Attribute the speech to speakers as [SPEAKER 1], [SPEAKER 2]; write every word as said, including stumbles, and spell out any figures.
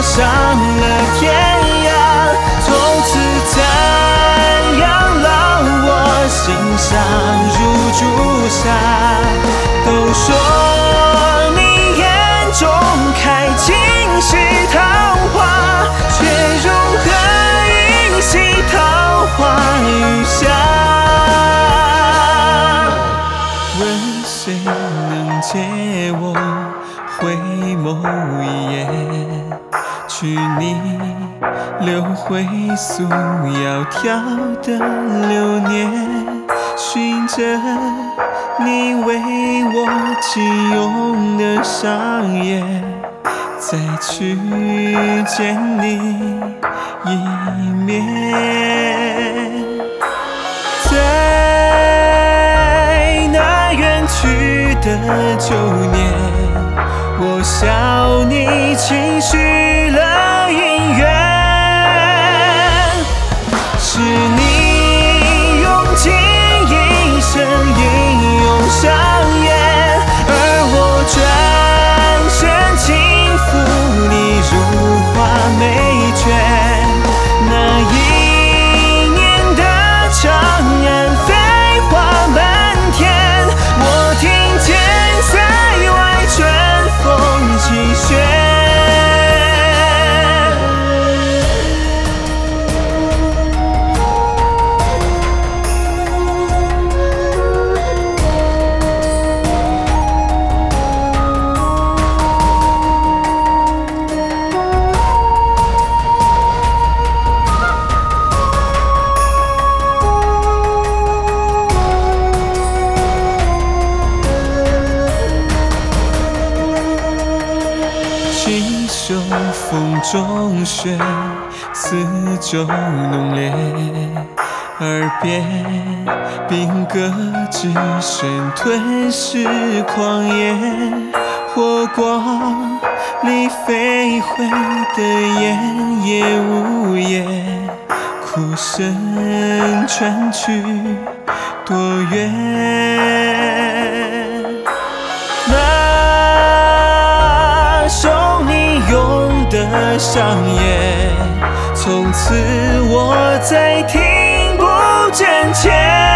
[SPEAKER 1] 上了天涯，从此残阳烙我心上如朱砂。都说你眼中开尽是桃花，却如何饮洗桃花雨下？问谁能借我回眸一眼，去你留回素窈窕的流年，寻着你为我紧拥的双眼，再去见你一面。在那远去的旧年，我笑你轻许了姻缘，是你用尽一生英勇上演，而我转身轻抚你如画眉卷。那一年的长安飞花满天，我听见塞外春风几雪。锦绣风中雪，四周浓烈，耳边兵戈之声吞噬狂野，火光里飞回的烟也无言，哭声传去多远？那手你拥的上演，从此我再听不真切。